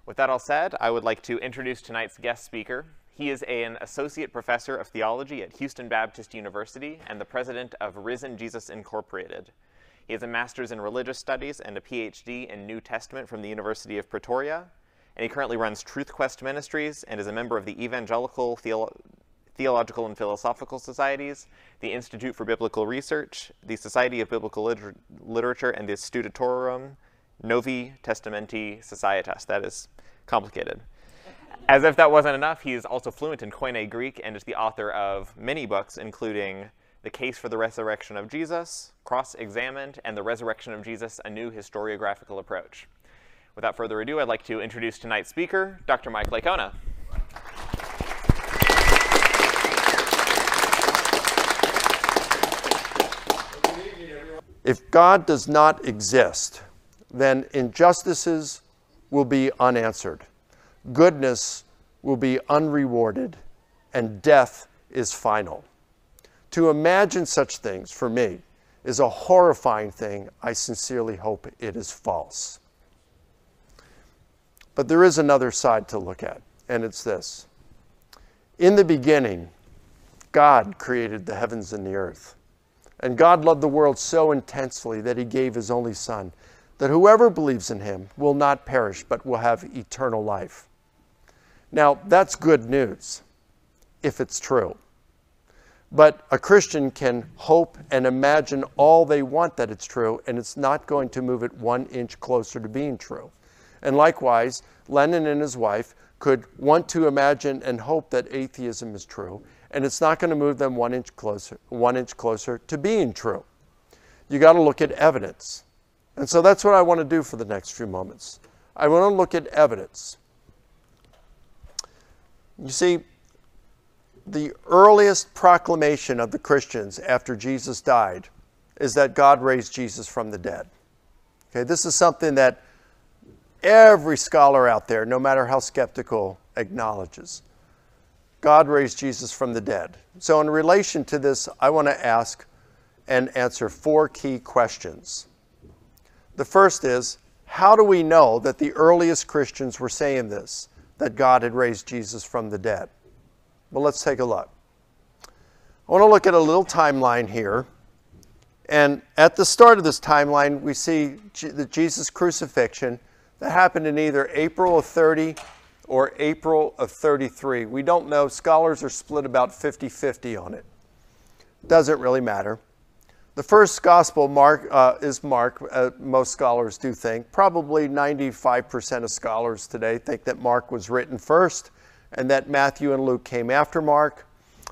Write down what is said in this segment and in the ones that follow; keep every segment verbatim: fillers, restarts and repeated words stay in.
With that all said, I would like to introduce tonight's guest speaker. He is an associate professor of theology at Houston Baptist University and the president of Risen Jesus Incorporated. He has a master's in religious studies and a P H D in New Testament from the University of Pretoria, and he currently runs Truth Quest Ministries and is a member of the Evangelical Theolo Theological and Philosophical Societies, the Institute for Biblical Research, the Society of Biblical Liter Literature, and the Studiorum Novi Testamenti Societas. That is complicated. As if that wasn't enough, he is also fluent in Koine Greek and is the author of many books, including The Case for the Resurrection of Jesus, Cross-Examined, and The Resurrection of Jesus, A New Historiographical Approach. Without further ado, I'd like to introduce tonight's speaker, Doctor Mike Licona. If God does not exist, then injustices will be unanswered, goodness will be unrewarded, and death is final. To imagine such things, for me, is a horrifying thing. I sincerely hope it is false. But there is another side to look at, and it's this. In the beginning, God created the heavens and the earth. And God loved the world so intensely that he gave his only Son, that whoever believes in him will not perish, but will have eternal life. Now, that's good news, if it's true. But a Christian can hope and imagine all they want that it's true, and it's not going to move it one inch closer to being true. And likewise, Lennon and his wife could want to imagine and hope that atheism is true, and it's not going to move them one inch closer, one inch closer to being true. You got to look at evidence. And so that's what I want to do for the next few moments. I want to look at evidence. You see, the earliest proclamation of the Christians after Jesus died is that God raised Jesus from the dead. Okay, this is something that every scholar out there, no matter how skeptical, acknowledges. God raised Jesus from the dead. So in relation to this, I want to ask and answer four key questions. The first is, how do we know that the earliest Christians were saying this, that God had raised Jesus from the dead? Well, let's take a look. I want to look at a little timeline here. And at the start of this timeline, we see the Jesus crucifixion that happened in either April of thirty or April of thirty-three. We don't know. Scholars are split about fifty fifty on it. Doesn't really matter. The first gospel Mark uh, is Mark, uh, most scholars do think. Probably ninety-five percent of scholars today think that Mark was written first and that Matthew and Luke came after Mark.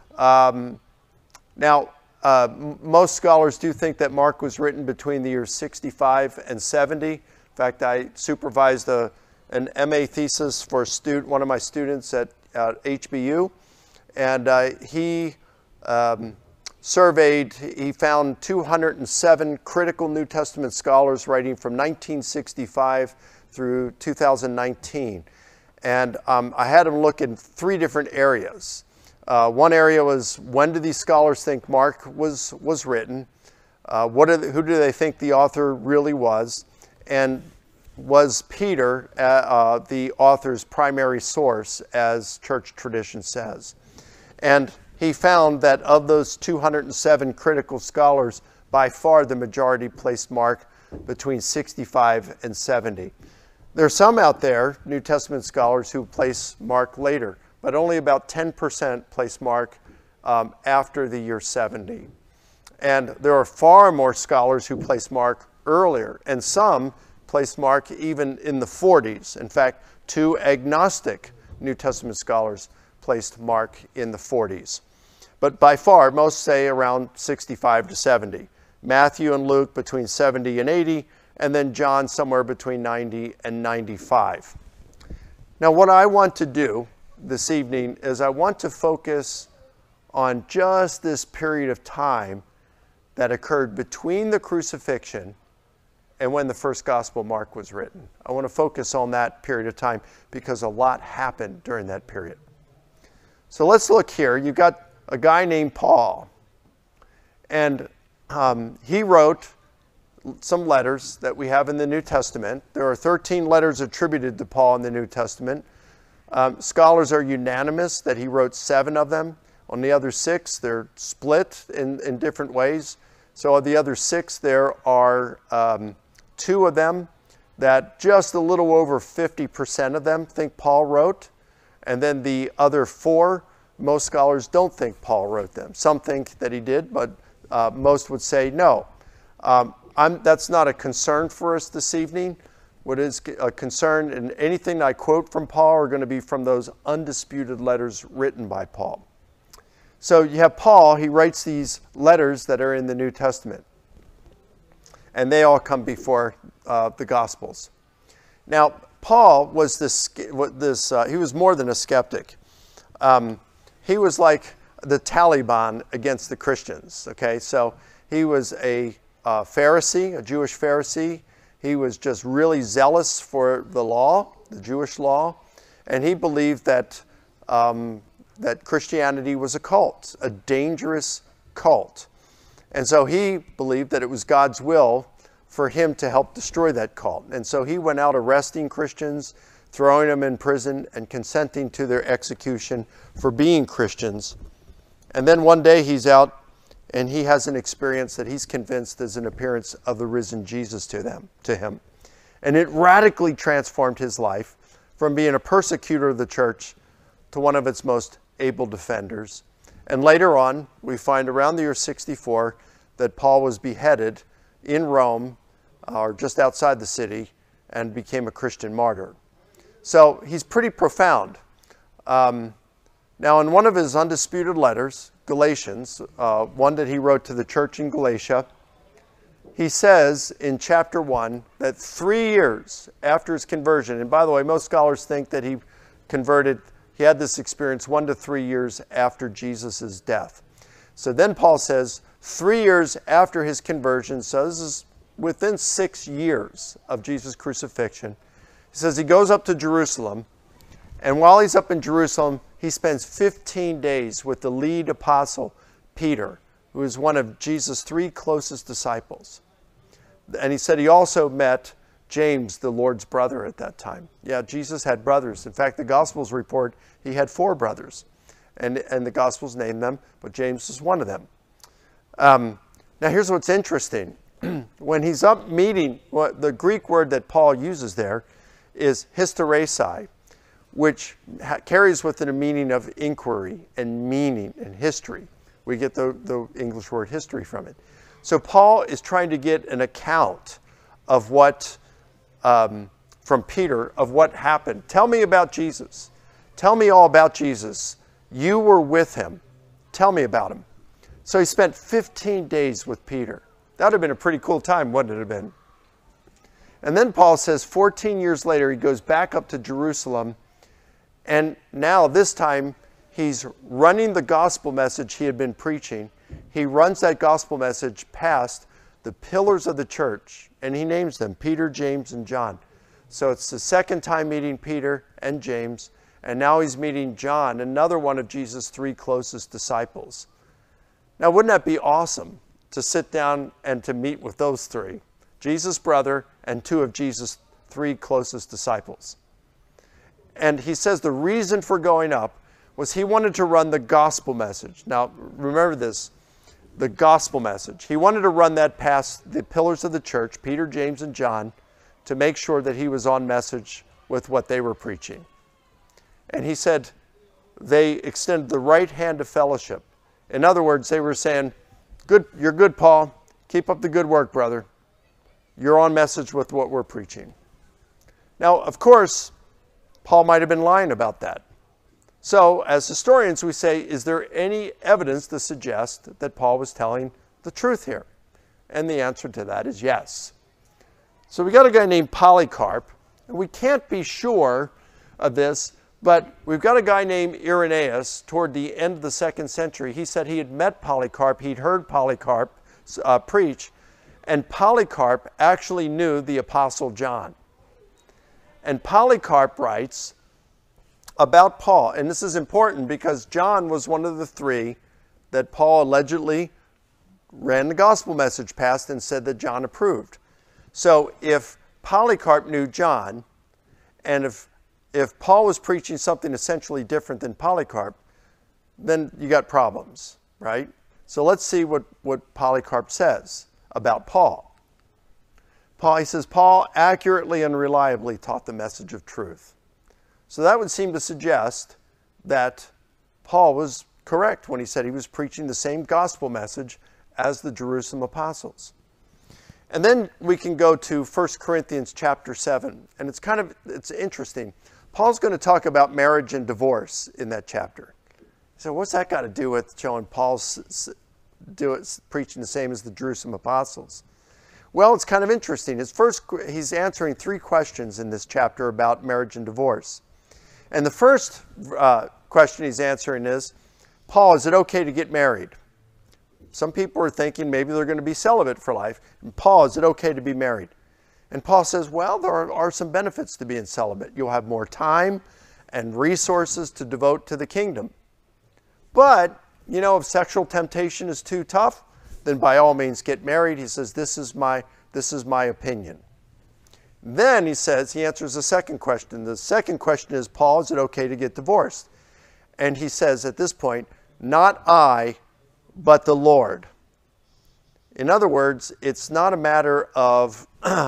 Um, now, uh, most scholars do think that Mark was written between the years sixty-five and seventy. In fact, I supervised a an M A thesis for a student, one of my students at, at H B U, and uh, he um, surveyed, he found two hundred seven critical New Testament scholars writing from nineteen sixty-five through two thousand nineteen. And um, I had him look in three different areas. Uh, one area was, when do these scholars think Mark was, was written? Uh, what are the, who do they think the author really was? And was Peter uh, uh, the author's primary source, as church tradition says? And he found that of those two hundred seven critical scholars, by far the majority placed Mark between sixty-five and seventy. There are some out there, New Testament scholars, who place Mark later, but only about ten percent place Mark um, after the year seventy. And there are far more scholars who place Mark earlier, and some place Mark even in the forties. In fact, two agnostic New Testament scholars placed Mark in the forties. But by far, most say around sixty-five to seventy. Matthew and Luke between seventy and eighty, and then John somewhere between ninety and ninety-five. Now, what I want to do this evening is I want to focus on just this period of time that occurred between the crucifixion and when the first gospel, Mark, was written. I want to focus on that period of time because a lot happened during that period. So let's look here. You've got a guy named Paul. And um, he wrote some letters that we have in the New Testament. There are thirteen letters attributed to Paul in the New Testament. Um, scholars are unanimous that he wrote seven of them. On the other six, they're split in, in different ways. So of the other six, there are um, two of them that just a little over fifty percent of them think Paul wrote. And then the other four, most scholars don't think Paul wrote them. Some think that he did, but uh, most would say no. Um, I'm, that's not a concern for us this evening. What is a concern, and anything I quote from Paul are going to be from those undisputed letters written by Paul. So you have Paul, he writes these letters that are in the New Testament. And they all come before uh, the Gospels. Now, Paul was this, this uh, he was more than a skeptic. Um, he was like the Taliban against the Christians, okay? So he was a uh, Pharisee, a Jewish Pharisee. He was just really zealous for the law, the Jewish law. And he believed that um, that Christianity was a cult, a dangerous cult. And so he believed that it was God's will for him to help destroy that cult. And so he went out arresting Christians, throwing them in prison, and consenting to their execution for being Christians. And then one day he's out and he has an experience that he's convinced is an appearance of the risen Jesus to them, to him. And it radically transformed his life from being a persecutor of the church to one of its most able defenders. And later on, we find around the year sixty-four that Paul was beheaded in Rome, or just outside the city, and became a Christian martyr. So he's pretty profound. Um, now, in one of his undisputed letters, Galatians, uh, one that he wrote to the church in Galatia, he says in chapter one that three years after his conversion, and by the way, most scholars think that he converted, he had this experience one to three years after Jesus' death. So then Paul says, three years after his conversion, so this is within six years of Jesus' crucifixion, he says he goes up to Jerusalem, and while he's up in Jerusalem, he spends fifteen days with the lead apostle, Peter, who is one of Jesus' three closest disciples. And he said he also met James, the Lord's brother, at that time. Yeah, Jesus had brothers. In fact, the Gospels report he had four brothers. And, and the Gospels name them, but James is one of them. Um, now, here's what's interesting. When he's up meeting, what the Greek word that Paul uses there is hysteresis, which ha- carries with it a meaning of inquiry and meaning and history. We get the, the English word history from it. So Paul is trying to get an account of what, um, from Peter, of what happened. Tell me about Jesus. Tell me all about Jesus. You were with him. Tell me about him. So he spent fifteen days with Peter. That would have been a pretty cool time, wouldn't it have been? And then Paul says fourteen years later, he goes back up to Jerusalem. And now this time, he's running the gospel message he had been preaching. He runs that gospel message past the pillars of the church, and he names them Peter, James, and John. So it's the second time meeting Peter and James, and now he's meeting John, another one of Jesus' three closest disciples. Now, wouldn't that be awesome to sit down and to meet with those three? Jesus' brother and two of Jesus' three closest disciples. And he says the reason for going up was he wanted to run the gospel message. Now, remember this, the gospel message. He wanted to run that past the pillars of the church, Peter, James, and John, to make sure that he was on message with what they were preaching. And he said they extended the right hand of fellowship. In other words, they were saying, "Good, you're good, Paul. Keep up the good work, brother. You're on message with what we're preaching." Now, of course, Paul might have been lying about that. So, as historians, we say, is there any evidence to suggest that Paul was telling the truth here? And the answer to that is yes. So we got a guy named Polycarp, and we can't be sure of this, but we've got a guy named Irenaeus toward the end of the second century. He said he had met Polycarp, he'd heard Polycarp uh, preach, and Polycarp actually knew the Apostle John. And Polycarp writes about Paul, and this is important because John was one of the three that Paul allegedly ran the gospel message past and said that John approved. So if Polycarp knew John, and if, if Paul was preaching something essentially different than Polycarp, then you got problems, right? So let's see what, what Polycarp says about Paul. Paul, he says, Paul accurately and reliably taught the message of truth. So that would seem to suggest that Paul was correct when he said he was preaching the same gospel message as the Jerusalem apostles. And then we can go to First Corinthians chapter seven. And it's kind of, it's interesting. Paul's going to talk about marriage and divorce in that chapter. So what's that got to do with showing Paul's do it, preaching the same as the Jerusalem apostles? Well, it's kind of interesting. His first, he's answering three questions in this chapter about marriage and divorce. And the first uh, question he's answering is, Paul, is it okay to get married? Some people are thinking maybe they're going to be celibate for life. And Paul, is it okay to be married? And Paul says, well, there are, are some benefits to being celibate. You'll have more time and resources to devote to the kingdom. But, you know, if sexual temptation is too tough, then by all means get married. He says, this is my, this is my opinion. Then he says, he answers the second question. The second question is, Paul, is it okay to get divorced? And he says at this point, not I, but the Lord. In other words, it's not a matter of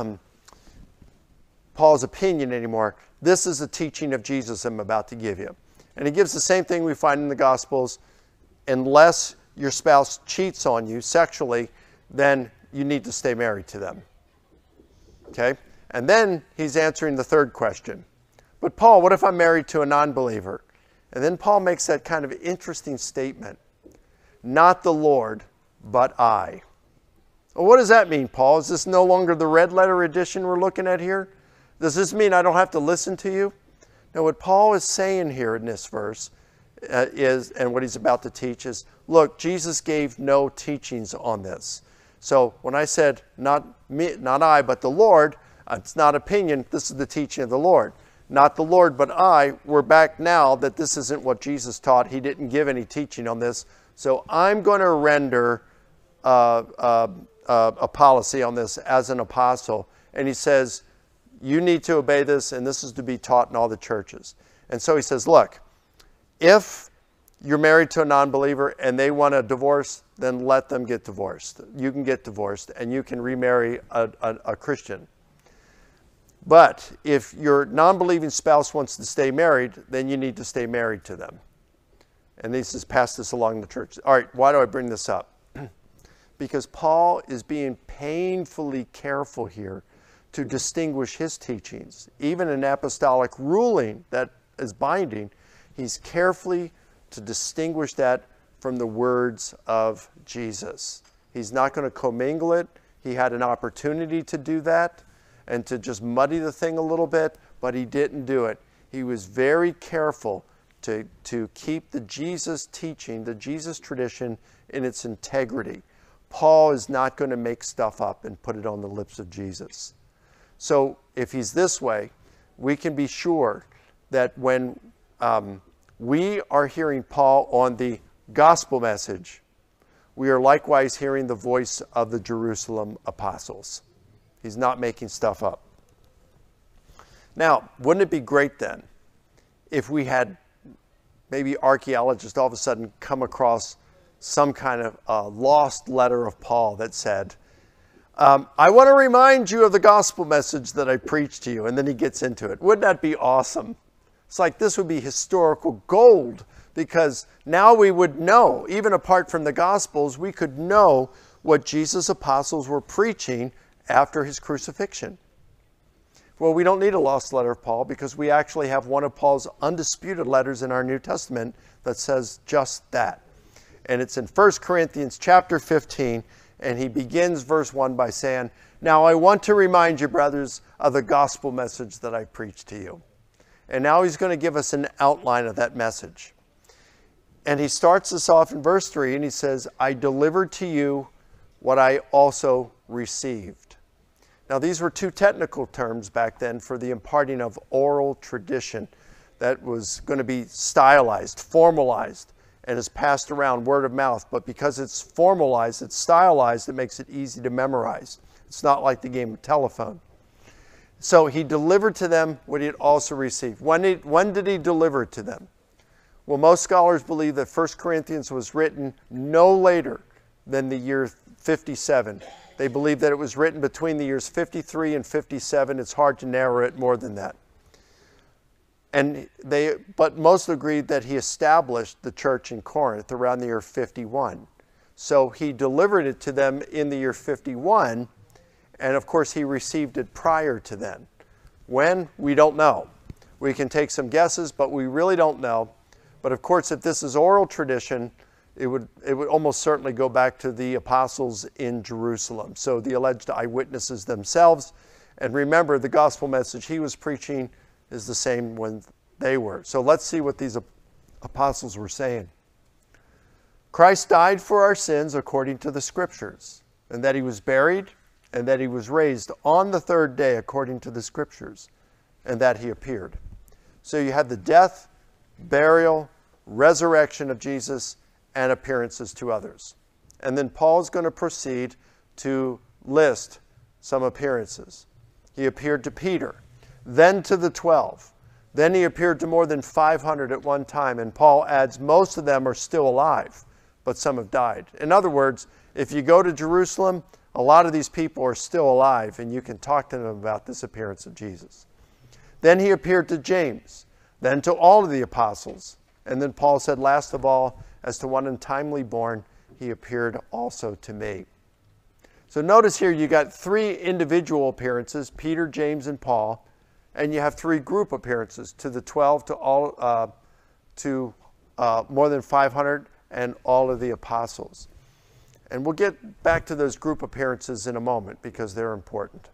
Paul's opinion anymore. This is the teaching of Jesus I'm about to give you. And he gives the same thing we find in the Gospels. Unless your spouse cheats on you sexually, then you need to stay married to them. Okay? And then he's answering the third question. But Paul, what if I'm married to a non-believer? And then Paul makes that kind of interesting statement. Not the Lord, but I. Well, what does that mean, Paul? Is this no longer the red letter edition we're looking at here? Does this mean I don't have to listen to you? No, what Paul is saying here in this verse uh, is, and what he's about to teach is, look, Jesus gave no teachings on this. So when I said, not me, not I, but the Lord, uh, it's not opinion, this is the teaching of the Lord. Not the Lord, but I. We're back now that this isn't what Jesus taught. He didn't give any teaching on this. So I'm going to render uh, uh, uh, a policy on this as an apostle. And he says, you need to obey this, and this is to be taught in all the churches. And so he says, look, if you're married to a non-believer and they want a divorce, then let them get divorced. You can get divorced, and you can remarry a, a, a Christian. But if your non-believing spouse wants to stay married, then you need to stay married to them. And he says, pass this along the church. All right, why do I bring this up? Because Paul is being painfully careful here to distinguish his teachings. Even an apostolic ruling that is binding, he's carefully to distinguish that from the words of Jesus. He's not going to commingle it. He had an opportunity to do that and to just muddy the thing a little bit, but he didn't do it. He was very careful to, to keep the Jesus teaching, the Jesus tradition in its integrity. Paul is not going to make stuff up and put it on the lips of Jesus. So if he's this way, we can be sure that when um, we are hearing Paul on the gospel message, we are likewise hearing the voice of the Jerusalem apostles. He's not making stuff up. Now, wouldn't it be great then if we had maybe archaeologists all of a sudden come across some kind of uh, lost letter of Paul that said, um, I want to remind you of the gospel message that I preached to you, and then he gets into it. Wouldn't that be awesome? It's like this would be historical gold, because now we would know, even apart from the Gospels, we could know what Jesus' apostles were preaching after his crucifixion. Well, we don't need a lost letter of Paul because we actually have one of Paul's undisputed letters in our New Testament that says just that. And it's in First Corinthians chapter fifteen, and he begins verse one by saying, now I want to remind you, brothers, of the gospel message that I preached to you. And now he's going to give us an outline of that message. And he starts this off in verse three, and he says, I delivered to you what I also received. Now, these were two technical terms back then for the imparting of oral tradition that was going to be stylized, formalized, and is passed around word of mouth. But because it's formalized, it's stylized, it makes it easy to memorize. It's not like the game of telephone. So he delivered to them what he had also received. When, he, when did he deliver it to them? Well, most scholars believe that First Corinthians was written no later than the year fifty-seven. They believe that it was written between the years fifty-three and fifty-seven. It's hard to narrow it more than that. And they, but most agreed that he established the church in Corinth around the year fifty-one. So he delivered it to them in the year fifty-one, and of course he received it prior to then. When? We don't know. We can take some guesses, but we really don't know. But of course, if this is oral tradition, it would, it would almost certainly go back to the apostles in Jerusalem. So the alleged eyewitnesses themselves. And remember, the gospel message he was preaching is the same when they were. So let's see what these apostles were saying. Christ died for our sins according to the scriptures, and that he was buried, and that he was raised on the third day according to the scriptures, and that he appeared. So you have the death, burial, resurrection of Jesus, and appearances to others. And then Paul's going to proceed to list some appearances. He appeared to Peter, then to the twelve. Then he appeared to more than five hundred at one time, and Paul adds most of them are still alive, but some have died. In other words, if you go to Jerusalem, a lot of these people are still alive, and you can talk to them about this appearance of Jesus. Then he appeared to James, then to all of the apostles. And then Paul said, last of all, as to one untimely born, he appeared also to me. So notice here you got three individual appearances, Peter, James, and Paul, and you have three group appearances, to the twelve, to all, uh, to uh, more than five hundred, and all of the apostles. And we'll get back to those group appearances in a moment because they're important.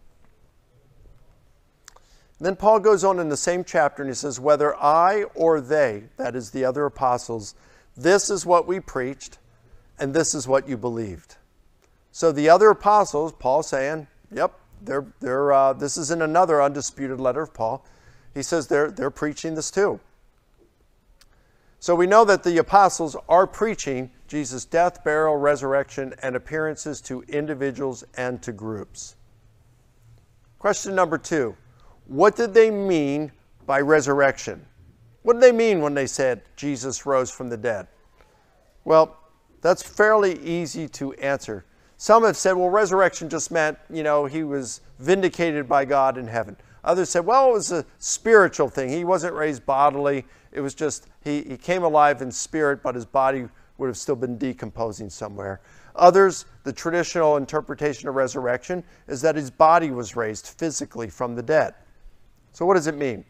Then Paul goes on in the same chapter and he says, whether I or they, that is the other apostles, this is what we preached and this is what you believed. So the other apostles, Paul saying, yep, they're, they're, uh, this is in another undisputed letter of Paul. He says they're, they're preaching this too. So we know that the apostles are preaching Jesus' death, burial, resurrection, and appearances to individuals and to groups. Question number two. What did they mean by resurrection? What did they mean when they said Jesus rose from the dead? Well, that's fairly easy to answer. Some have said, well, resurrection just meant, you know, he was vindicated by God in heaven. Others said, well, it was a spiritual thing. He wasn't raised bodily. It was just, he, he came alive in spirit, but his body would have still been decomposing somewhere. Others, the traditional interpretation of resurrection is that his body was raised physically from the dead. So what does it mean?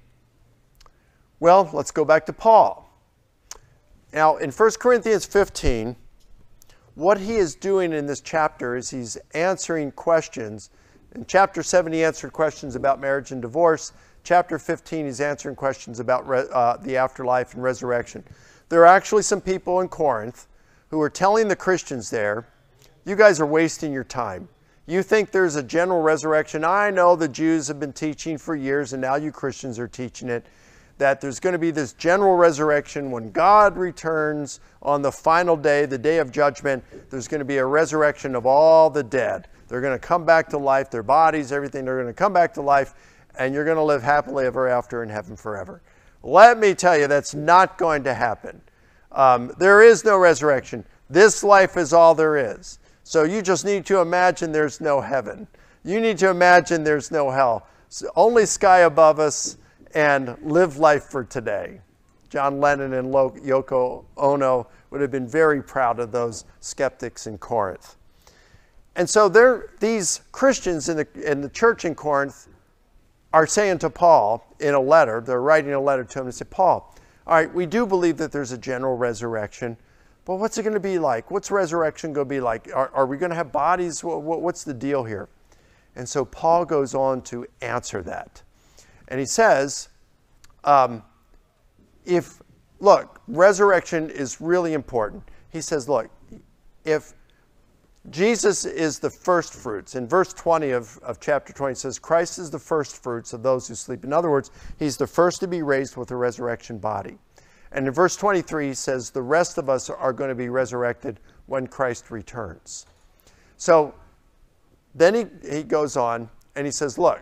Well, let's go back to Paul. Now, in First Corinthians fifteen, what he is doing in this chapter is he's answering questions. In chapter seven, he answered questions about marriage and divorce. Chapter fifteen, he's answering questions about uh, the afterlife and resurrection. There are actually some people in Corinth who are telling the Christians there, you guys are wasting your time. You think there's a general resurrection. I know the Jews have been teaching for years, and now you Christians are teaching it, that there's going to be this general resurrection when God returns on the final day, the day of judgment. There's going to be a resurrection of all the dead. They're going to come back to life, their bodies, everything. They're going to come back to life, and you're going to live happily ever after in heaven forever. Let me tell you, that's not going to happen. Um, there is no resurrection. This life is all there is. So you just need to imagine there's no heaven. You need to imagine there's no hell. So only sky above us, and live life for today. John Lennon and Yoko Ono would have been very proud of those skeptics in Corinth. And so these Christians in the, in the church in Corinth are saying to Paul in a letter, they're writing a letter to him and say, Paul, all right, we do believe that there's a general resurrection, but what's it going to be like? What's resurrection going to be like? Are, are we going to have bodies? What, what, what's the deal here? And so Paul goes on to answer that. And he says, um, if, look, resurrection is really important. He says, look, if Jesus is the first fruits, in verse twenty of, of chapter twenty, it says, Christ is the first fruits of those who sleep. In other words, he's the first to be raised with a resurrection body. And in verse twenty-three, he says, the rest of us are going to be resurrected when Christ returns. So then he, he goes on and he says, look,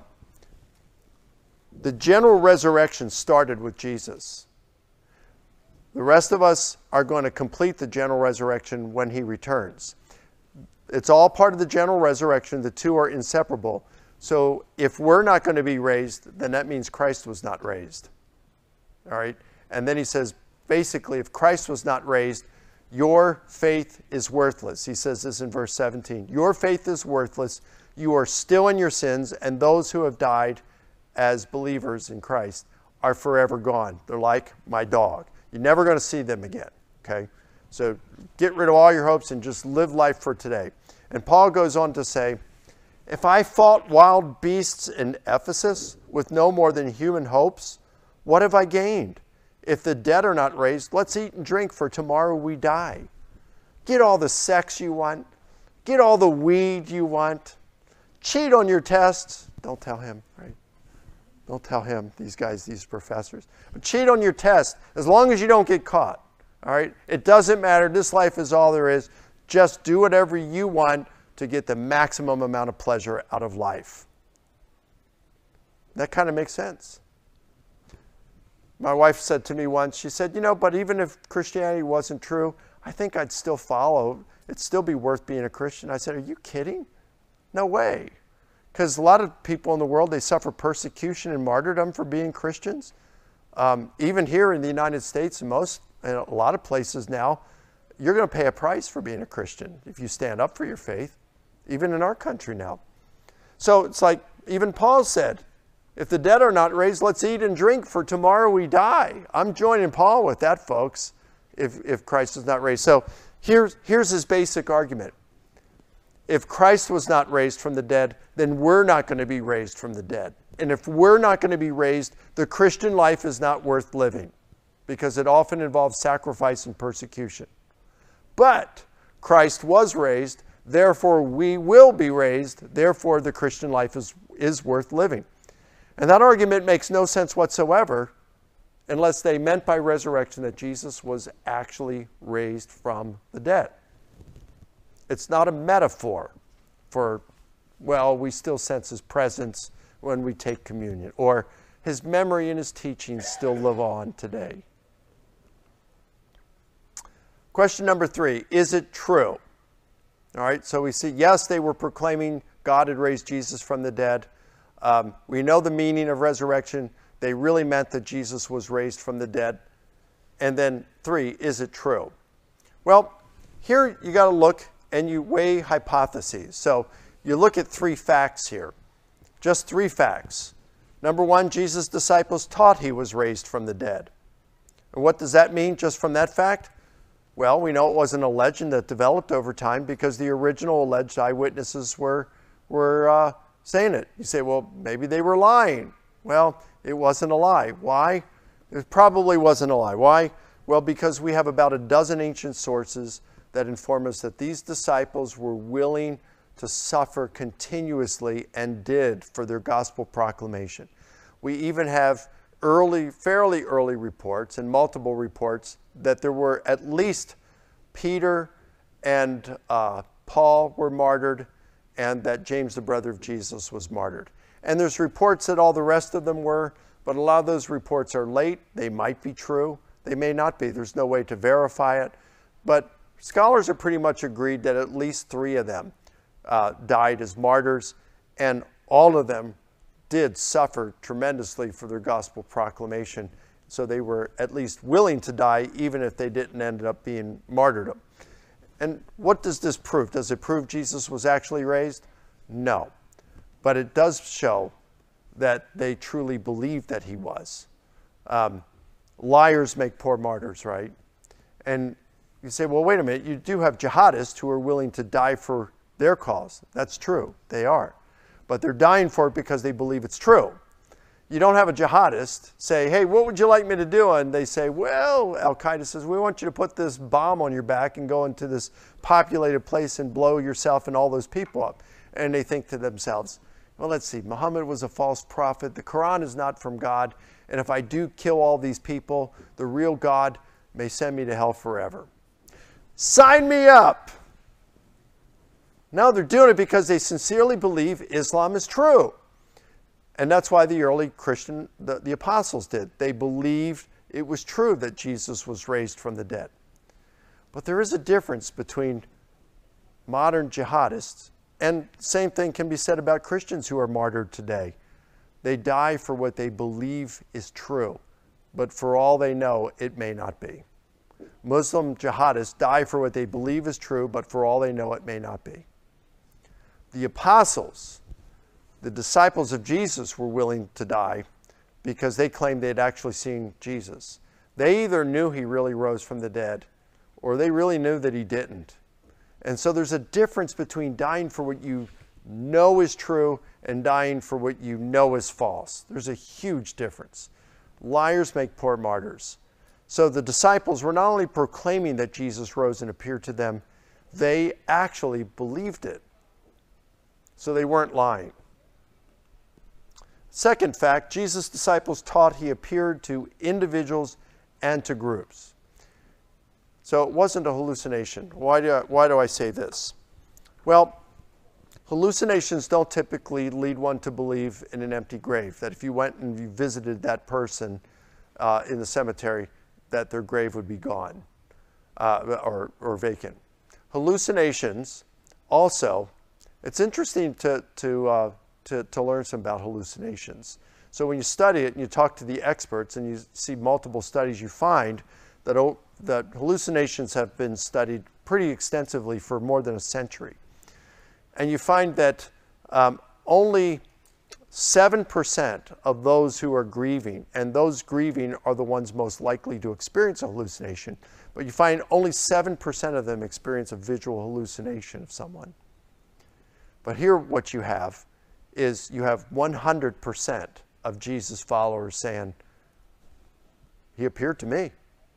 the general resurrection started with Jesus. The rest of us are going to complete the general resurrection when he returns. It's all part of the general resurrection. The two are inseparable. So if we're not going to be raised, then that means Christ was not raised. All right? And then he says, basically, if Christ was not raised, your faith is worthless. He says this in verse seventeen. Your faith is worthless. You are still in your sins, and those who have died as believers in Christ are forever gone. They're like my dog. You're never going to see them again. Okay? So get rid of all your hopes and just live life for today. And Paul goes on to say, if I fought wild beasts in Ephesus with no more than human hopes, what have I gained? If the dead are not raised, let's eat and drink, for tomorrow we die. Get all the sex you want. Get all the weed you want. Cheat on your tests. Don't tell him, right? Don't tell him, these guys, these professors. But cheat on your test as long as you don't get caught. All right? It doesn't matter. This life is all there is. Just do whatever you want to get the maximum amount of pleasure out of life. That kind of makes sense. My wife said to me once, she said, you know, but even if Christianity wasn't true, I think I'd still follow. It'd still be worth being a Christian. I said, are you kidding? No way. Because a lot of people in the world, they suffer persecution and martyrdom for being Christians. Um, even here in the United States and most, in a lot of places now, you're going to pay a price for being a Christian if you stand up for your faith, even in our country now. So it's like even Paul said, if the dead are not raised, let's eat and drink, for tomorrow we die. I'm joining Paul with that, folks, if, if Christ is not raised. So here's, here's his basic argument. If Christ was not raised from the dead, then we're not going to be raised from the dead. And if we're not going to be raised, the Christian life is not worth living, because it often involves sacrifice and persecution. But Christ was raised, therefore we will be raised, therefore the Christian life is, is worth living. And that argument makes no sense whatsoever unless they meant by resurrection that Jesus was actually raised from the dead. It's not a metaphor for, well, we still sense his presence when we take communion, or his memory and his teachings still live on today. Question number three, is it true? All right, so we see, yes, they were proclaiming God had raised Jesus from the dead. Um, we know the meaning of resurrection. They really meant that Jesus was raised from the dead. And then three, is it true? Well, here you got to look and you weigh hypotheses. So you look at three facts here, just three facts. Number one, Jesus' disciples taught he was raised from the dead. And what does that mean just from that fact? Well, we know it wasn't a legend that developed over time, because the original alleged eyewitnesses were, were uh, saying it. You say, well, maybe they were lying. Well, it wasn't a lie. Why? It probably wasn't a lie. Why? Well, because we have about a dozen ancient sources that inform us that these disciples were willing to suffer continuously, and did, for their gospel proclamation. We even have early, fairly early reports and multiple reports that there were at least Peter and uh, Paul were martyred, and that James, the brother of Jesus, was martyred. And there's reports that all the rest of them were, but a lot of those reports are late. They might be true. They may not be. There's no way to verify it. But scholars are pretty much agreed that at least three of them uh, died as martyrs, and all of them did suffer tremendously for their gospel proclamation. So they were at least willing to die, even if they didn't end up being martyrdom. And what does this prove? Does it prove Jesus was actually raised? No. But it does show that they truly believed that he was. Um, liars make poor martyrs, right? And you say, well, wait a minute, you do have jihadists who are willing to die for their cause. That's true, they are. But they're dying for it because they believe it's true. You don't have a jihadist say, hey, what would you like me to do? And they say, well, Al-Qaeda says, we want you to put this bomb on your back and go into this populated place and blow yourself and all those people up. And they think to themselves, well, let's see, Muhammad was a false prophet. The Quran is not from God. And if I do kill all these people, the real God may send me to hell forever. Sign me up. No, they're doing it because they sincerely believe Islam is true. And that's why the early Christian, the, the apostles did. They believed it was true that Jesus was raised from the dead. But there is a difference between modern jihadists, and same thing can be said about Christians who are martyred today. They die for what they believe is true, but for all they know, it may not be. Muslim jihadists die for what they believe is true, but for all they know, it may not be. The apostles, the disciples of Jesus, were willing to die because they claimed they had actually seen Jesus. They either knew he really rose from the dead, or they really knew that he didn't. And so there's a difference between dying for what you know is true and dying for what you know is false. There's a huge difference. Liars make poor martyrs. So the disciples were not only proclaiming that Jesus rose and appeared to them, they actually believed it. So they weren't lying. Second fact, Jesus' disciples taught he appeared to individuals and to groups. So it wasn't a hallucination. Why do I, why do I say this? Well, hallucinations don't typically lead one to believe in an empty grave, that if you went and you visited that person uh, in the cemetery, that their grave would be gone uh, or, or vacant. Hallucinations also, it's interesting to, to, uh, to, to learn some about hallucinations. So when you study it and you talk to the experts and you see multiple studies, you find that, oh, that hallucinations have been studied pretty extensively for more than a century. And you find that um, only seven percent of those who are grieving, and those grieving are the ones most likely to experience a hallucination, but you find only seven percent of them experience a visual hallucination of someone. But here what you have is you have one hundred percent of Jesus' followers saying, he appeared to me.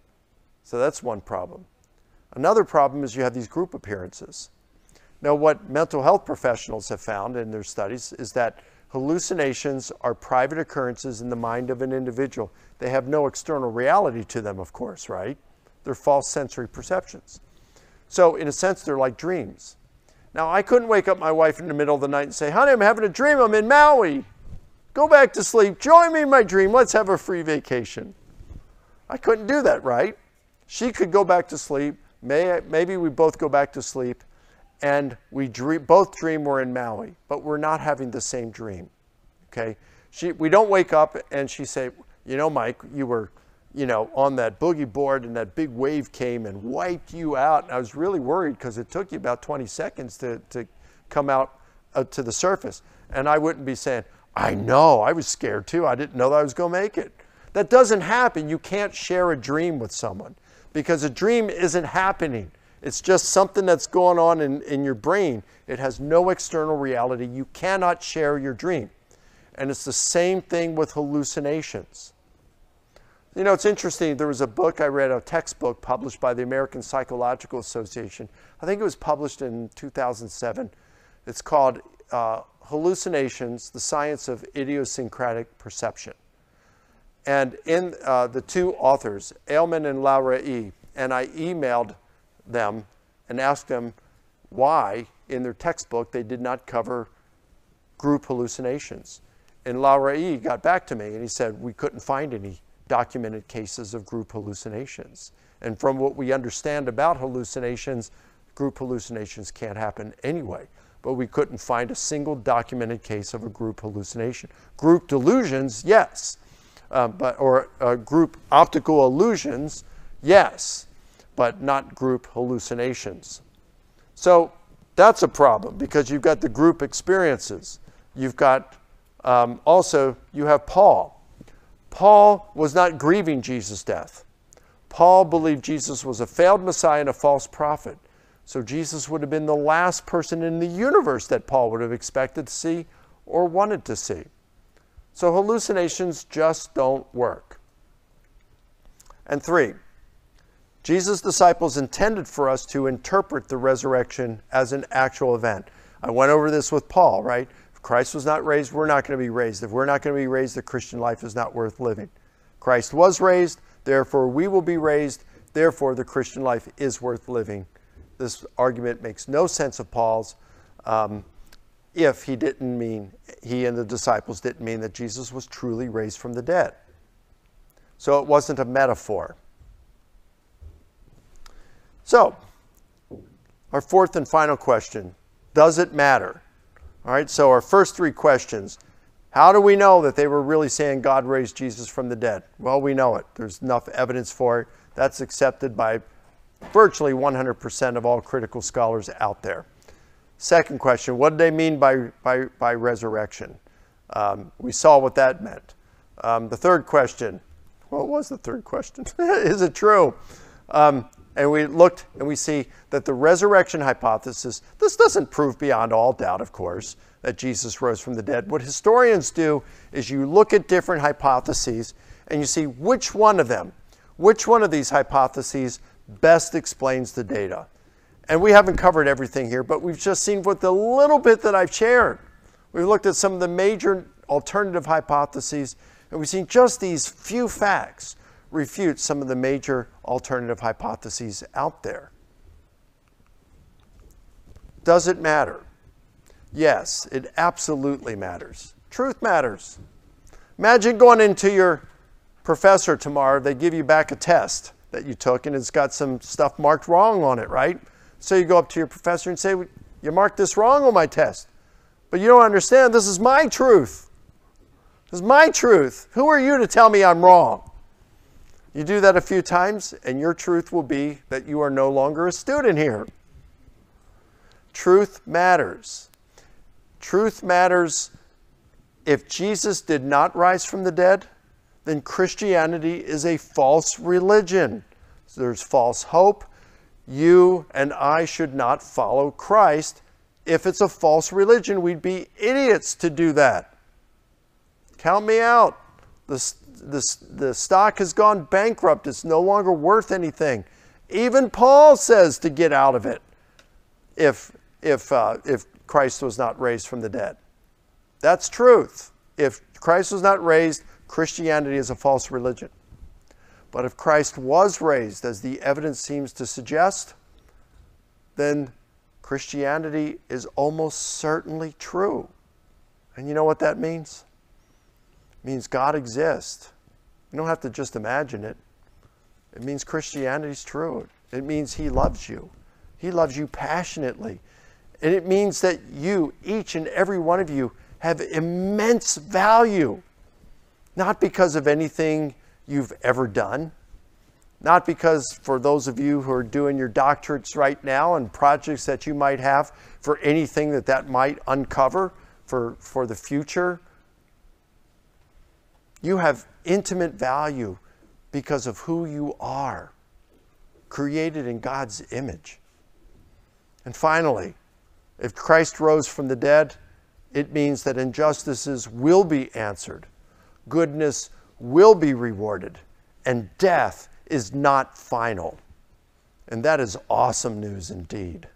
So that's one problem. Another problem is you have these group appearances. Now, what mental health professionals have found in their studies is that hallucinations are private occurrences in the mind of an individual. They have no external reality to them, of course, right? They're false sensory perceptions. So in a sense, they're like dreams. Now, I couldn't wake up my wife in the middle of the night and say, honey, I'm having a dream, I'm in Maui. Go back to sleep, join me in my dream, let's have a free vacation. I couldn't do that, right? She could go back to sleep, May, maybe we both go back to sleep, and we dream, both dream we're in Maui, but we're not having the same dream, okay? She, we don't wake up and she say, you know, Mike, you were, you know, on that boogie board and that big wave came and wiped you out. And I was really worried because it took you about twenty seconds to, to come out uh, to the surface. And I wouldn't be saying, I know, I was scared too. I didn't know that I was going to make it. That doesn't happen. You can't share a dream with someone because a dream isn't happening. It's just something that's going on in, in your brain. It has no external reality. You cannot share your dream. And it's the same thing with hallucinations. You know, it's interesting. There was a book I read, a textbook published by the American Psychological Association. I think it was published in two thousand seven. It's called uh, Hallucinations, the Science of Idiosyncratic Perception. And in uh, the two authors, Eilman and Laura-E, and I emailed them and asked them why in their textbook they did not cover group hallucinations. And Laura-E got back to me and he said, we couldn't find any documented cases of group hallucinations. And from what we understand about hallucinations, group hallucinations can't happen anyway. But we couldn't find a single documented case of a group hallucination. Group delusions, yes. Uh, but, or uh, group optical illusions, yes. But not group hallucinations. So that's a problem because you've got the group experiences. You've got um, also, you have Paul. Paul was not grieving Jesus' death. Paul believed Jesus was a failed Messiah and a false prophet. So Jesus would have been the last person in the universe that Paul would have expected to see or wanted to see. So hallucinations just don't work. And three, Jesus' disciples intended for us to interpret the resurrection as an actual event. I went over this with Paul, right? If Christ was not raised, we're not going to be raised. If we're not going to be raised, the Christian life is not worth living. Christ was raised, therefore we will be raised, therefore the Christian life is worth living. This argument makes no sense of Paul's. um, if he didn't mean, he and the disciples didn't mean that Jesus was truly raised from the dead. So it wasn't a metaphor. So, our fourth and final question, does it matter? All right, so our first three questions. How do we know that they were really saying God raised Jesus from the dead? Well, we know it. There's enough evidence for it. That's accepted by virtually one hundred percent of all critical scholars out there. Second question, what did they mean by, by, by resurrection? Um, we saw what that meant. Um, the third question, what was the third question? Is it true? Um, and we looked and we see that the resurrection hypothesis, this doesn't prove beyond all doubt, of course, that Jesus rose from the dead. What historians do is you look at different hypotheses and you see which one of them, which one of these hypotheses best explains the data. And we haven't covered everything here, but we've just seen with the little bit that I've shared. We've looked at some of the major alternative hypotheses, and we've seen just these few facts refute some of the major alternative hypotheses out there. Does it matter? Yes, it absolutely matters. Truth matters. Imagine going into your professor tomorrow, they give you back a test that you took and it's got some stuff marked wrong on it, right? So you go up to your professor and say, you marked this wrong on my test. But you don't understand, this is my truth. This is my truth. Who are you to tell me I'm wrong? You do that a few times and your truth will be that you are no longer a student here. Truth matters. Truth matters. If Jesus did not rise from the dead, then Christianity is a false religion. So there's false hope. You and I should not follow Christ. If it's a false religion, we'd be idiots to do that. Count me out. The, the, the stock has gone bankrupt. It's no longer worth anything. Even Paul says to get out of it if, if, uh, if Christ was not raised from the dead. That's truth. If Christ was not raised, Christianity is a false religion. But if Christ was raised, as the evidence seems to suggest, then Christianity is almost certainly true. And you know what that means? It means God exists. You don't have to just imagine it. It means Christianity is true. It means He loves you. He loves you passionately. And it means that you, each and every one of you, have immense value. Not because of anything you've ever done. Not because for those of you who are doing your doctorates right now and projects that you might have for anything that that might uncover for, for the future. You have intimate value because of who you are, created in God's image. And finally, if Christ rose from the dead, it means that injustices will be answered, goodness will be rewarded, and death is not final. And that is awesome news indeed.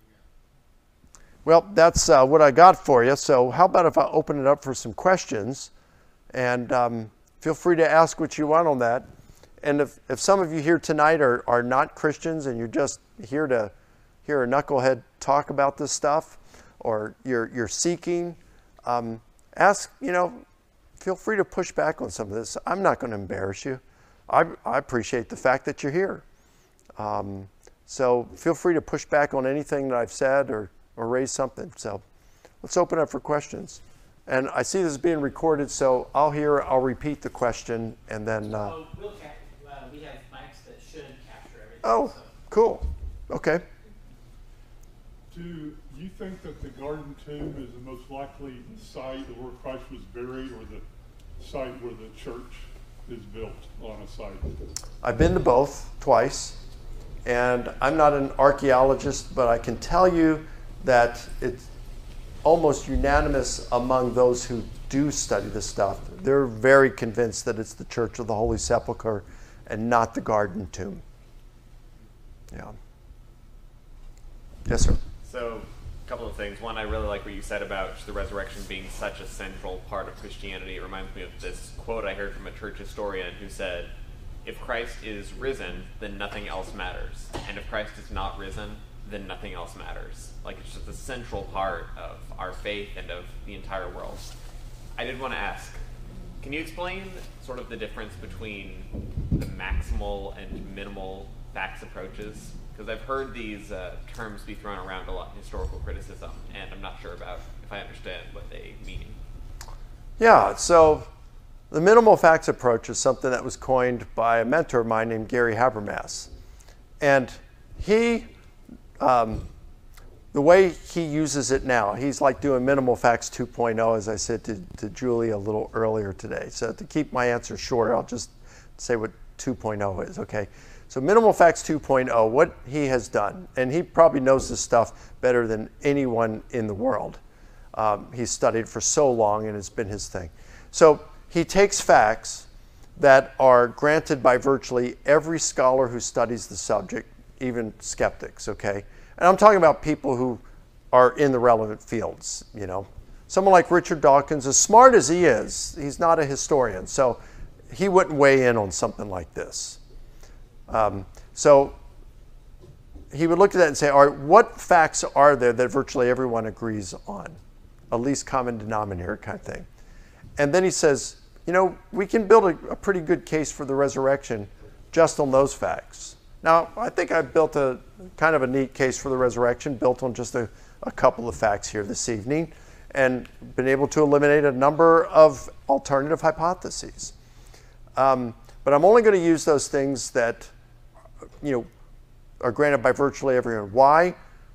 Well, that's uh, what I got for you. So how about if I open it up for some questions? And um, feel free to ask what you want on that. And if, if some of you here tonight are, are not Christians and you're just here to hear a knucklehead talk about this stuff, or you're, you're seeking, um, ask, you know, feel free to push back on some of this. I'm not going to embarrass you. I, I appreciate the fact that you're here. Um, so feel free to push back on anything that I've said or, or raise something. So let's open up for questions. And I see this is being recorded, so I'll hear, I'll repeat the question, and then... Uh, oh, we'll cap uh, we have mics that should capture everything. Oh, so. Cool. Okay. Do you think that the Garden Tomb is the most likely site where Christ was buried, or the site where the church is built on a site? I've been to both twice, and I'm not an archaeologist, but I can tell you that it's almost unanimous among those who do study this stuff. They're very convinced that it's the Church of the Holy Sepulchre and not the Garden Tomb. Yeah. Yes, sir. So, a couple of things. One, I really like what you said about the resurrection being such a central part of Christianity. It reminds me of this quote I heard from a church historian who said, if Christ is risen, then nothing else matters. And if Christ is not risen, then nothing else matters. Like, it's just a central part of our faith and of the entire world. I did want to ask, can you explain sort of the difference between the maximal and minimal facts approaches? Because I've heard these uh, terms be thrown around a lot in historical criticism, and I'm not sure about if I understand what they mean. Yeah, so the minimal facts approach is something that was coined by a mentor of mine named Gary Habermas. And he, um, the way he uses it now, he's like doing minimal facts two point oh, as I said to, to Julie a little earlier today. So to keep my answer shorter, I'll just say what two point oh is, okay? So minimal facts two point oh, what he has done, and he probably knows this stuff better than anyone in the world. Um, he's studied for so long and it's been his thing. So he takes facts that are granted by virtually every scholar who studies the subject, even skeptics, okay? And I'm talking about people who are in the relevant fields, you know. Someone like Richard Dawkins, as smart as he is, he's not a historian, so he wouldn't weigh in on something like this. Um, so he would look at that and say, all right, what facts are there that virtually everyone agrees on? A least common denominator kind of thing. And then he says, you know, we can build a, a pretty good case for the resurrection just on those facts. Now, I think I've built a kind of a neat case for the resurrection, built on just a, a couple of facts here this evening, and been able to eliminate a number of alternative hypotheses. Um, but I'm only going to use those things that, you know, are granted by virtually everyone. Why?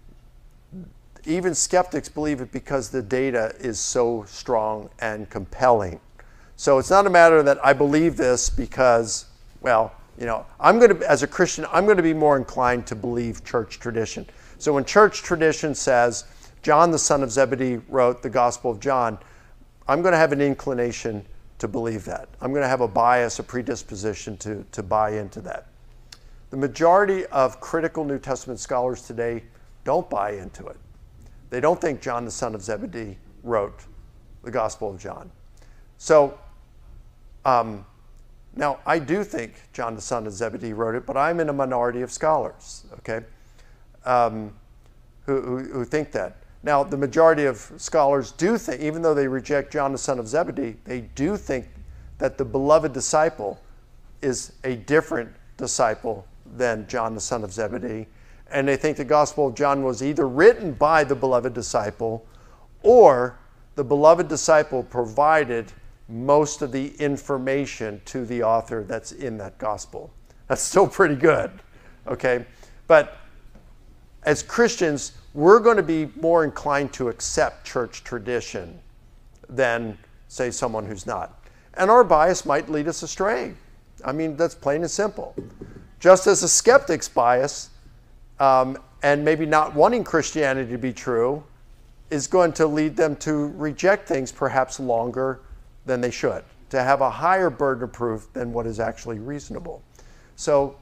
Even skeptics believe it because the data is so strong and compelling. So it's not a matter that I believe this because, well, you know, I'm going to, as a Christian, I'm going to be more inclined to believe church tradition. So when church tradition says John the son of Zebedee wrote the Gospel of John, I'm going to have an inclination to believe that. I'm going to have a bias, a predisposition to, to buy into that. The majority of critical New Testament scholars today don't buy into it. They don't think John the son of Zebedee wrote the Gospel of John. So um, now I do think John the son of Zebedee wrote it, but I'm in a minority of scholars, okay, um, who, who, who think that. Now the majority of scholars do think, even though they reject John the son of Zebedee, they do think that the beloved disciple is a different disciple than John the son of Zebedee. And they think the Gospel of John was either written by the beloved disciple or the beloved disciple provided most of the information to the author that's in that gospel. That's still pretty good, okay? But as Christians, we're going to be more inclined to accept church tradition than, say, someone who's not. And our bias might lead us astray. I mean, that's plain and simple. Just as a skeptic's bias, Um, and maybe not wanting Christianity to be true, is going to lead them to reject things perhaps longer than they should, to have a higher burden of proof than what is actually reasonable. So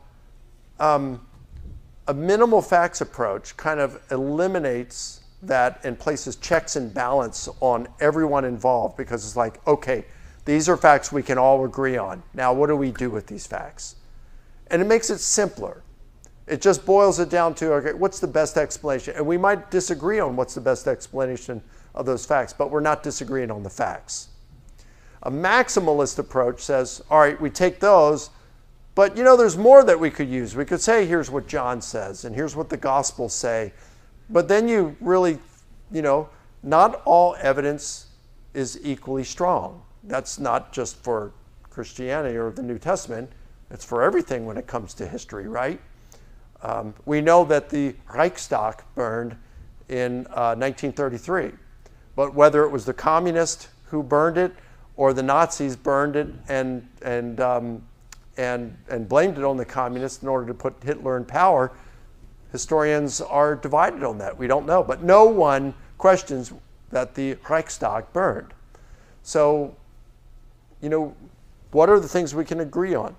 um, a minimal facts approach kind of eliminates that and places checks and balance on everyone involved, because it's like, okay, these are facts we can all agree on. Now, what do we do with these facts? And it makes it simpler. It just boils it down to, okay, what's the best explanation? And we might disagree on what's the best explanation of those facts, but we're not disagreeing on the facts. A maximalist approach says, all right, we take those, but you know, there's more that we could use. We could say, here's what John says, and here's what the Gospels say. But then you really, you know, not all evidence is equally strong. That's not just for Christianity or the New Testament. It's for everything when it comes to history, right? Um, we know that the Reichstag burned in uh, nineteen thirty-three, but whether it was the communists who burned it or the Nazis burned it and, and, um, and, and blamed it on the communists in order to put Hitler in power, historians are divided on that. We don't know, but no one questions that the Reichstag burned. So, you know, what are the things we can agree on?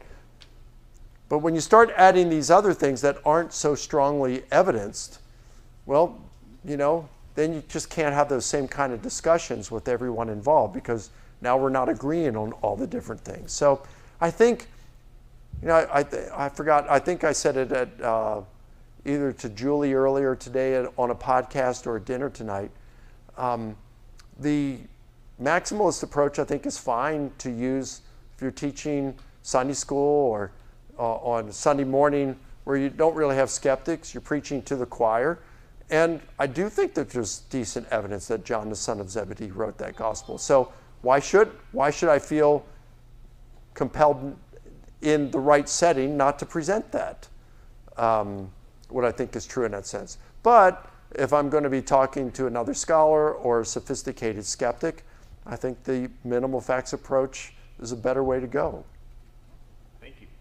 But when you start adding these other things that aren't so strongly evidenced, well, you know, then you just can't have those same kind of discussions with everyone involved, because now we're not agreeing on all the different things. So I think, you know, I, I, I forgot, I think I said it at, uh, either to Julie earlier today at, on a podcast or a dinner tonight, um, the maximalist approach I think is fine to use if you're teaching Sunday school or uh, on Sunday morning where you don't really have skeptics, you're preaching to the choir. And I do think that there's decent evidence that John, the son of Zebedee, wrote that gospel. So why should, why should I feel compelled in the right setting not to present that, um, what I think is true in that sense? But if I'm going to be talking to another scholar or a sophisticated skeptic, I think the minimal facts approach is a better way to go. Thank you.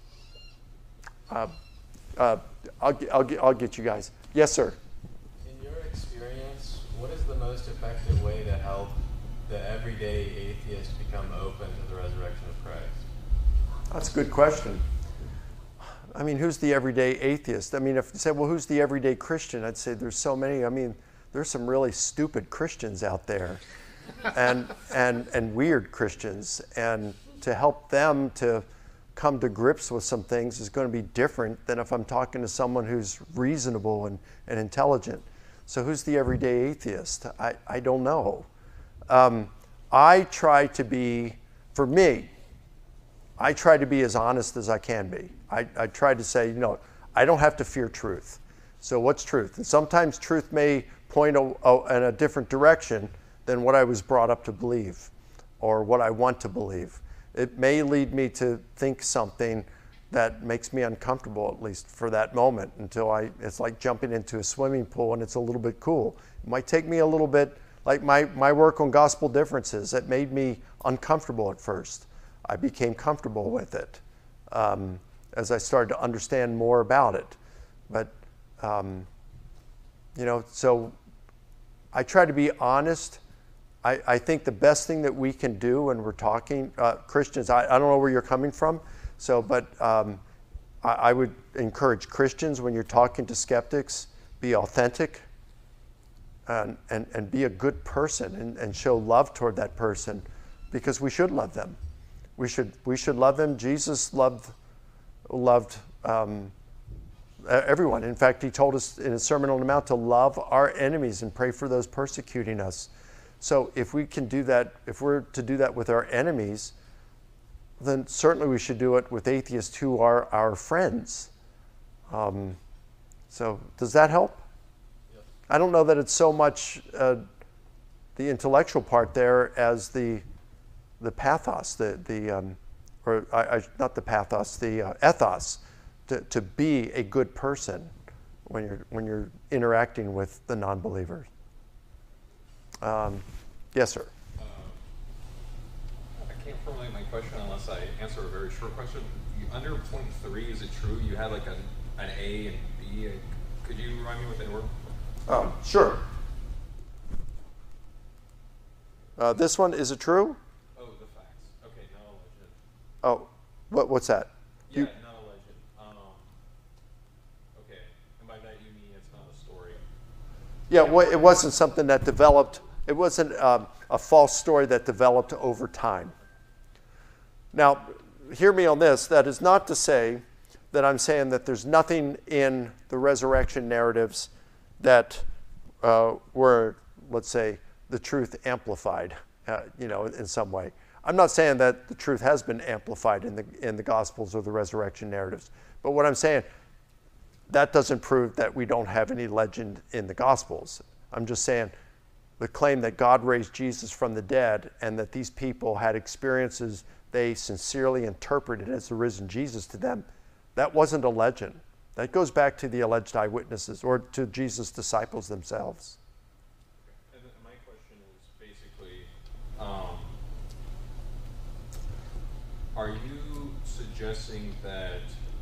Uh, uh, I'll, I'll, I'll get you guys. Yes, sir. In your experience, what is the most effective way to help the everyday atheist become open to the resurrection of Christ? That's a good question. I mean, who's the everyday atheist? I mean, if you say, well, who's the everyday Christian? I'd say there's so many. I mean, there's some really stupid Christians out there and, and, and weird Christians. And to help them to come to grips with some things is going to be different than if I'm talking to someone who's reasonable and, and intelligent. So who's the everyday atheist? I, I don't know. Um, I try to be, for me, I try to be as honest as I can be. I, I try to say, you know, I don't have to fear truth. So what's truth? And sometimes truth may point a, a, in a different direction than what I was brought up to believe or what I want to believe. It may lead me to think something that makes me uncomfortable, at least for that moment, until I, it's like jumping into a swimming pool and it's a little bit cool. It might take me a little bit, like my, my work on gospel differences, it made me uncomfortable at first. I became comfortable with it um, as I started to understand more about it. But, um, you know, so I try to be honest. I, I think the best thing that we can do when we're talking, uh, Christians, I, I don't know where you're coming from, so, but um, I, I would encourage Christians when you're talking to skeptics, be authentic and, and, and be a good person and, and show love toward that person, because we should love them. We should, we should love them. Jesus loved, loved um, everyone. In fact, he told us in his Sermon on the Mount to love our enemies and pray for those persecuting us. So if we can do that, if we're to do that with our enemies, then certainly we should do it with atheists who are our friends. Um, so does that help? Yep. I don't know that it's so much uh, the intellectual part there as the the pathos, the, the um, or I, I, not the pathos, the uh, ethos, to, to be a good person when you're, when you're interacting with the non-believers. Um, yes, sir. Uh, I can't formulate my question unless I answer a very short question. You, under point three, is it true you had like an, an A and B? Could you remind me what they were? Oh, sure. Uh, this one, is it true? Oh, what, what's that? Yeah, you, not a legend. Um, okay, and by that you mean it's not a story. Yeah, well, it wasn't something that developed, it wasn't um, a false story that developed over time. Now, hear me on this. That is not to say that I'm saying that there's nothing in the resurrection narratives that uh, were, let's say, the truth amplified, uh, you know, in some way. I'm not saying that the truth has been amplified in the, in the Gospels or the resurrection narratives. But what I'm saying, that doesn't prove that we don't have any legend in the Gospels. I'm just saying the claim that God raised Jesus from the dead and that these people had experiences they sincerely interpreted as the risen Jesus to them, that wasn't a legend. That goes back to the alleged eyewitnesses or to Jesus' disciples themselves. And my question is basically, um, are you suggesting that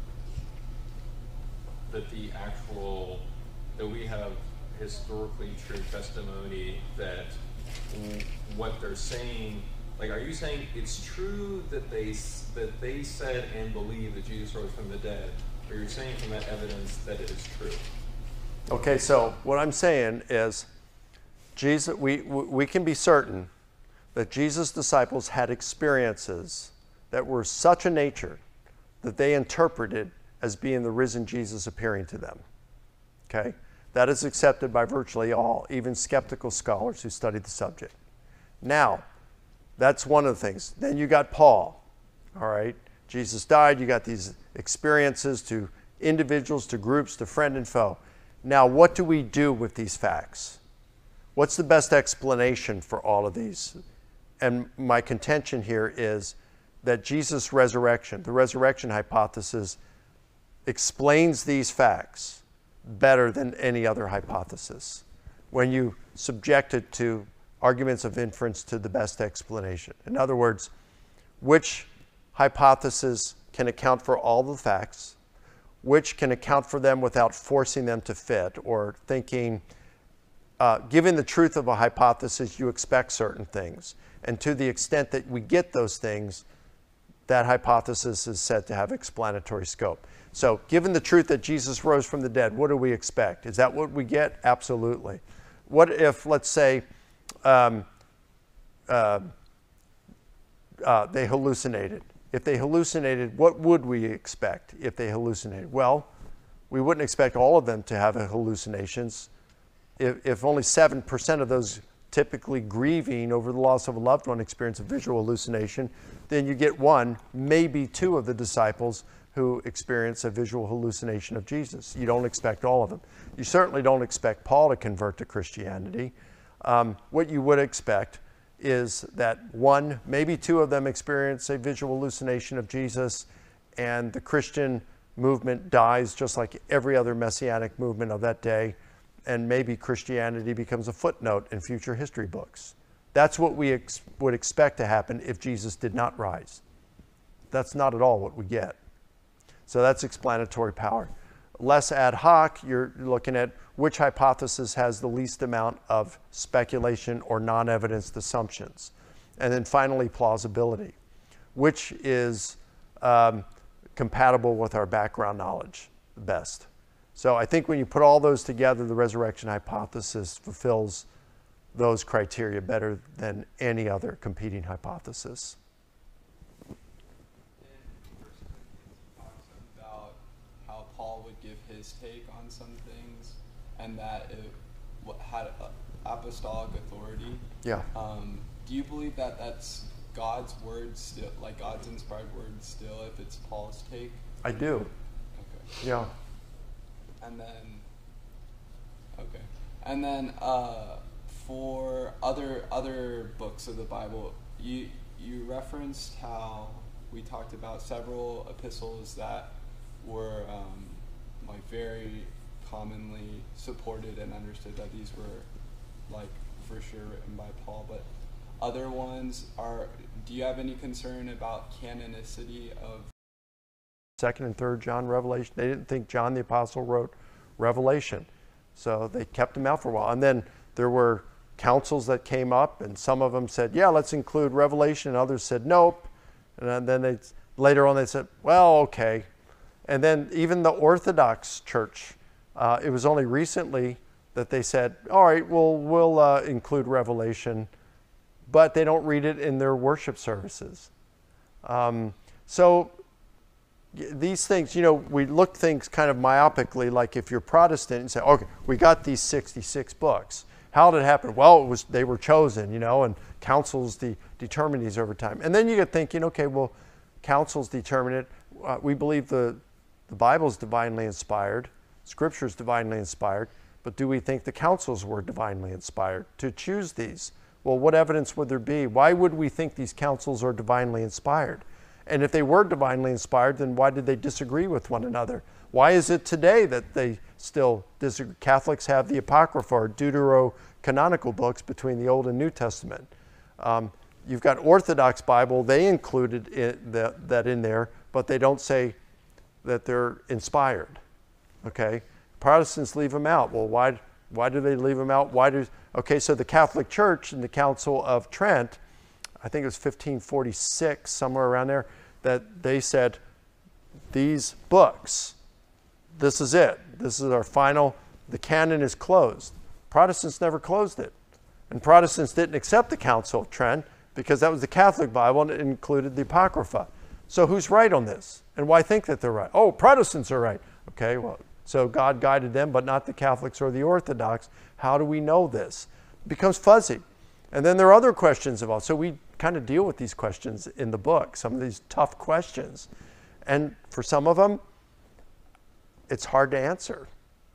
that the actual, that we have historically true testimony that w- what they're saying, like, are you saying it's true that they that they said and believe that Jesus rose from the dead, or you're saying from that evidence that it is true? Okay, so what I'm saying is, Jesus, we we can be certain that Jesus' disciples had experiences that were such a nature that they interpreted as being the risen Jesus appearing to them. Okay? That is accepted by virtually all, even skeptical scholars who study the subject. Now, that's one of the things. Then you got Paul, all right? Jesus died, you got these experiences to individuals, to groups, to friend and foe. Now, what do we do with these facts? What's the best explanation for all of these? And my contention here is that Jesus' resurrection, the resurrection hypothesis, explains these facts better than any other hypothesis when you subject it to arguments of inference to the best explanation. In other words, which hypothesis can account for all the facts, which can account for them without forcing them to fit, or thinking, uh, given the truth of a hypothesis, you expect certain things. And to the extent that we get those things, that hypothesis is said to have explanatory scope. So given the truth that Jesus rose from the dead, what do we expect? Is that what we get? Absolutely. What if, let's say, um, uh, uh, they hallucinated? If they hallucinated, what would we expect if they hallucinated? Well, we wouldn't expect all of them to have hallucinations. If, if only seven percent of those typically grieving over the loss of a loved one experience a visual hallucination, then you get one, maybe two of the disciples who experience a visual hallucination of Jesus. You don't expect all of them. You certainly don't expect Paul to convert to Christianity. Um, what you would expect is that one, maybe two of them experience a visual hallucination of Jesus, and the Christian movement dies just like every other messianic movement of that day, and maybe Christianity becomes a footnote in future history books. That's what we ex- would expect to happen if Jesus did not rise. That's not at all what we get. So that's explanatory power. Less ad hoc, you're looking at which hypothesis has the least amount of speculation or non-evidenced assumptions. And then finally, plausibility, which is um, compatible with our background knowledge the best. So I think when you put all those together, the resurrection hypothesis fulfills those criteria better than any other competing hypothesis. In First Corinthians, it talks about how Paul would give his take on some things, and that it had apostolic authority. Yeah. Um, do you believe that that's God's word still, like God's inspired word still, if it's Paul's take? I do. Okay. Yeah. And then, okay, and then uh, for other other books of the Bible, you you referenced how we talked about several epistles that were um, like very commonly supported and understood that these were like for sure written by Paul, but other ones are. Do you have any concern about canonicity of Second and Third John, Revelation? They didn't think John the Apostle wrote Revelation, so they kept him out for a while. And then there were councils that came up, and some of them said, "Yeah, let's include Revelation," and others said, "Nope." And then they later on they said, "Well, okay." And then even the Orthodox Church, uh, it was only recently that they said, "All right, we'll we'll uh, include Revelation," but they don't read it in their worship services. Um, so. These things, you know, we look things kind of myopically, like if you're Protestant and say, okay, we got these sixty-six books. How did it happen? Well, it was they were chosen, you know, and councils de- determine these over time. And then you get thinking, okay, well, councils determine it. Uh, we believe the, the Bible is divinely inspired, Scripture is divinely inspired, but do we think the councils were divinely inspired to choose these? Well, what evidence would there be? Why would we think these councils are divinely inspired? And if they were divinely inspired, then why did they disagree with one another? Why is it today that they still disagree? Catholics have the Apocrypha, or deuterocanonical books between the Old and New Testament. Um, you've got Orthodox Bible, they included it, the, that in there, but they don't say that they're inspired, okay? Protestants leave them out. Well, why, why do they leave them out? Why do, okay, so the Catholic Church in the Council of Trent, I think it was fifteen forty-six, somewhere around there, that they said, these books, this is it. This is our final, the canon is closed. Protestants never closed it. And Protestants didn't accept the Council of Trent because that was the Catholic Bible and it included the Apocrypha. So who's right on this? And why think that they're right? Oh, Protestants are right. Okay, well, So God guided them, but not the Catholics or the Orthodox. How do we know this? It becomes fuzzy. And then there are other questions involved. So we kind of deal with these questions in the book, some of these tough questions. And for some of them, it's hard to answer.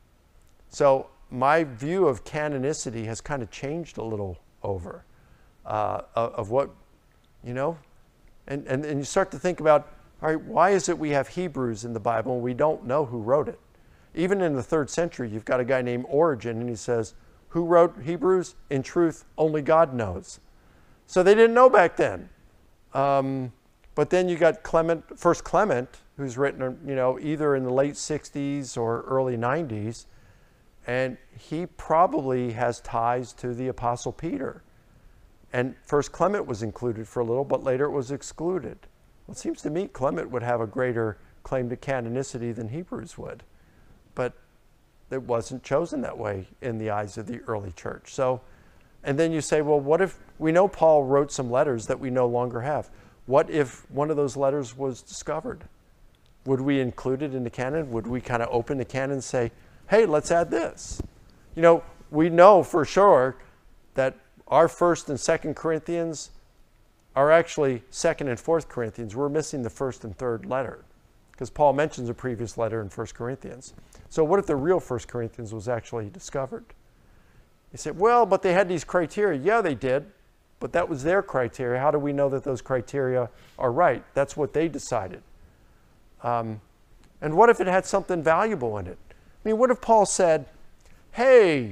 So my view of canonicity has kind of changed a little over uh, of, of what, you know, and, and, and you start to think about, all right, why is it we have Hebrews in the Bible and we don't know who wrote it? Even in the third century, you've got a guy named Origen, and he says, who wrote Hebrews? In truth, only God knows. So they didn't know back then. Um, but then you got Clement, First Clement, who's written, you know, either in the late sixties or early nineties, and he probably has ties to the Apostle Peter. And First Clement was included for a little, but later it was excluded. Well, it seems to me Clement would have a greater claim to canonicity than Hebrews would. But it wasn't chosen that way in the eyes of the early church. So, and then you say, well, what if we know Paul wrote some letters that we no longer have? What if one of those letters was discovered? Would we include it in the canon? Would we kind of open the canon and say, hey, let's add this? You know, we know for sure that our First and Second Corinthians are actually Second and Fourth Corinthians. We're missing the first and third letter because Paul mentions a previous letter in First Corinthians. So what if the real First Corinthians was actually discovered? You say, well, but they had these criteria. Yeah, they did, but that was their criteria. How do we know that those criteria are right? That's what they decided. Um, and what if it had something valuable in it? I mean, what if Paul said, hey,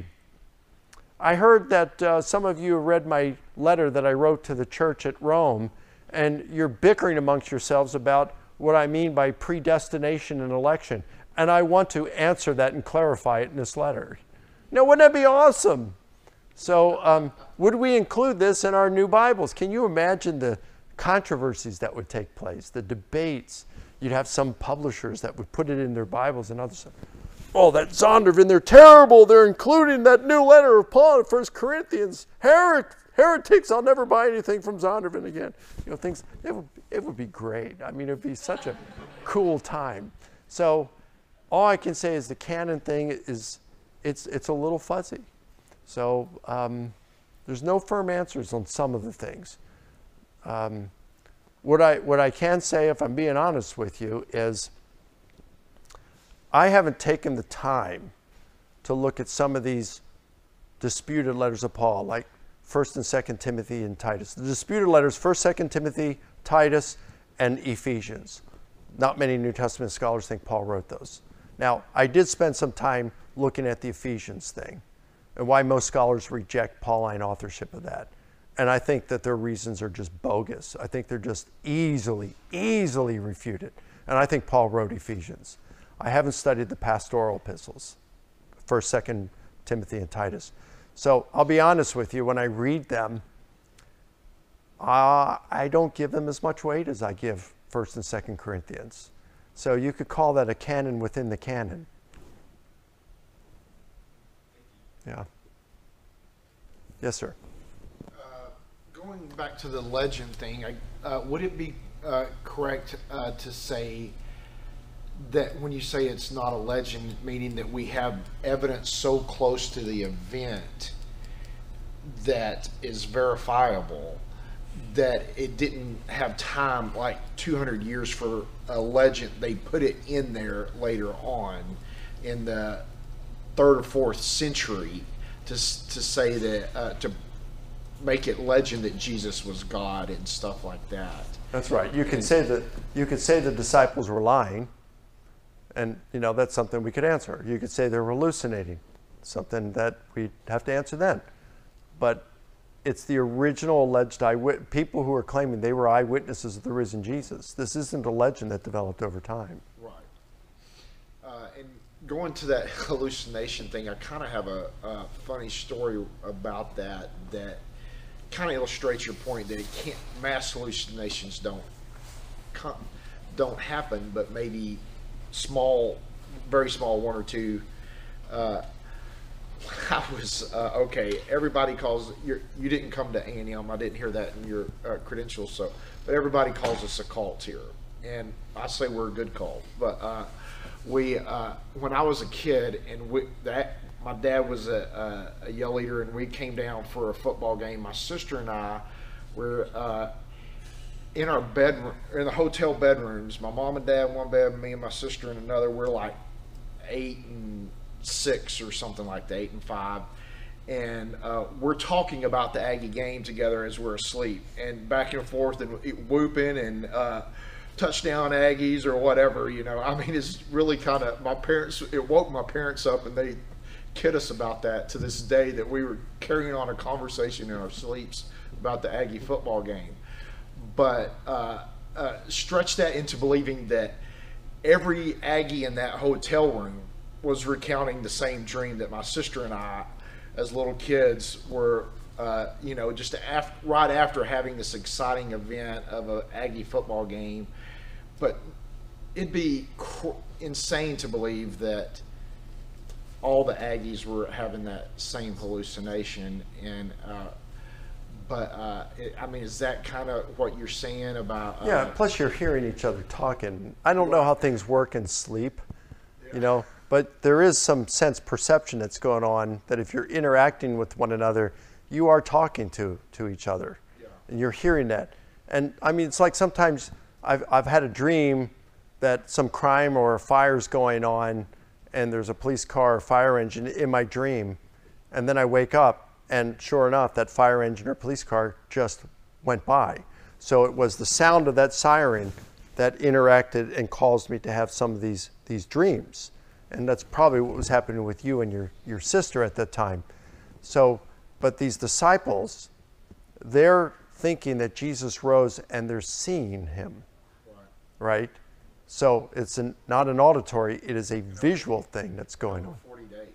I heard that uh, some of you read my letter that I wrote to the church at Rome, and you're bickering amongst yourselves about what I mean by predestination and election. And I want to answer that and clarify it in this letter. You know, wouldn't that be awesome? So um, would we include this in our new Bibles? Can you imagine the controversies that would take place, the debates? You'd have some publishers that would put it in their Bibles and others. Oh, that Zondervan, they're terrible. They're including that new letter of Paul in First Corinthians. Her- heretics, I'll never buy anything from Zondervan again. You know, things, it would, it would be great. I mean, it would be such a cool time. So all I can say is the canon thing is, it's, it's a little fuzzy. So um, there's no firm answers on some of the things. Um, what I, what I can say, if I'm being honest with you, is I haven't taken the time to look at some of these disputed letters of Paul, like First and Second Timothy and Titus. The disputed letters, First, Second Timothy, Titus, and Ephesians. Not many New Testament scholars think Paul wrote those. Now, I did spend some time looking at the Ephesians thing and why most scholars reject Pauline authorship of that. And I think that their reasons are just bogus. I think they're just easily, easily refuted. And I think Paul wrote Ephesians. I haven't studied the pastoral epistles, First, Second Timothy, and Titus. So I'll be honest with you, when I read them, uh, I don't give them as much weight as I give First and Second Corinthians. So you could call that a canon within the canon. Yeah. Yes, sir. Uh, going back to the legend thing, I, uh, would it be uh, correct uh, to say that when you say it's not a legend, meaning that we have evidence so close to the event that is verifiable, that it didn't have time, like two hundred years for a legend, they put it in there later on in the third or fourth century to to say that, uh, to make it legend that Jesus was God and stuff like that. That's right. You could say that, you could say the disciples were lying. And, you know, that's something we could answer. You could say they're hallucinating, something that we'd have to answer then. But it's the original alleged eyewitness, people who are claiming they were eyewitnesses of the risen Jesus. This isn't a legend that developed over time. Right. Uh, and going to that hallucination thing, I kind of have a, a funny story about that that kind of illustrates your point that it can't, mass hallucinations don't, don't happen, but maybe small, very small, one or two. Uh, I was, uh, okay, everybody calls, you're, you didn't come to A and M, I didn't hear that in your uh, credentials, so, but everybody calls us a cult here. And I say we're a good cult. But uh, we uh, when I was a kid, and we, that my dad was a, a, a yell eater, and we came down for a football game. My sister and I were uh, in our bedroom, in the hotel bedrooms. My mom and dad in one bed, me and my sister in another. We're like eight and six or something like that, eight and five. And uh, we're talking about the Aggie game together as we're asleep, and back and forth, and whooping and uh, touchdown Aggies or whatever, you know. I mean, it's really kind of, my parents, it woke my parents up, and they kid us about that to this day, that we were carrying on a conversation in our sleeps about the Aggie football game. But uh, uh, stretch that into believing that every Aggie in that hotel room was recounting the same dream that my sister and I, as little kids, were, uh, you know, just af- right after having this exciting event of an Aggie football game. But it'd be cr- insane to believe that all the Aggies were having that same hallucination. And uh, but uh, it, I mean, is that kind of what you're saying about? Uh, Yeah. Plus, you're hearing each other talking. I don't know how things work in sleep, you know. But there is some sense perception that's going on, that if you're interacting with one another, you are talking to, to each other. Yeah. And you're hearing that. And I mean, it's like sometimes I've, I've had a dream that some crime or a fire's going on, and there's a police car or fire engine in my dream. And then I wake up, and sure enough, that fire engine or police car just went by. So it was the sound of that siren that interacted and caused me to have some of these, these dreams. And that's probably what was happening with you and your, your sister at that time. So, but these disciples, they're thinking that Jesus rose and they're seeing him, right? right? So it's an, not an auditory, it is a visual thing that's going on. forty days.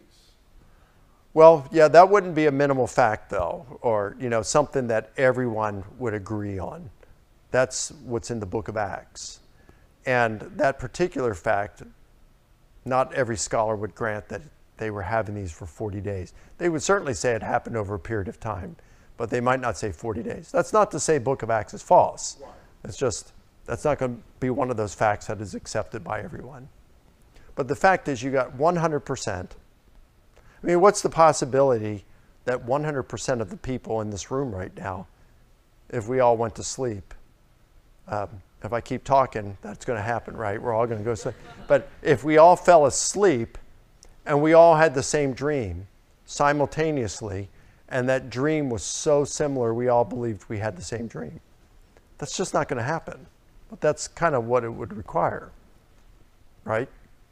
Well, yeah, that wouldn't be a minimal fact though, or, you know, something that everyone would agree on. That's what's in the book of Acts. And that particular fact, not every scholar would grant that they were having these for forty days. They would certainly say it happened over a period of time, but they might not say forty days. That's not to say Book of Acts is false. It's just, that's not going to be one of those facts that is accepted by everyone. But the fact is, you got one hundred percent. I mean, what's the possibility that one hundred percent of the people in this room right now, if we all went to sleep, um, if I keep talking, that's going to happen, right? We're all going to go sleep. But if we all fell asleep and we all had the same dream simultaneously, and that dream was so similar, we all believed we had the same dream, that's just not going to happen. But that's kind of what it would require, right?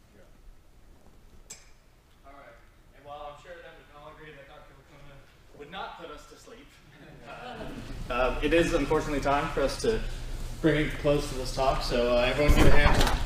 All right. And while I'm sure that we can all agree that Doctor Lacuna would not put us to sleep, uh, uh, it is unfortunately time for us to bring it close to this talk. So uh, everyone give a hand to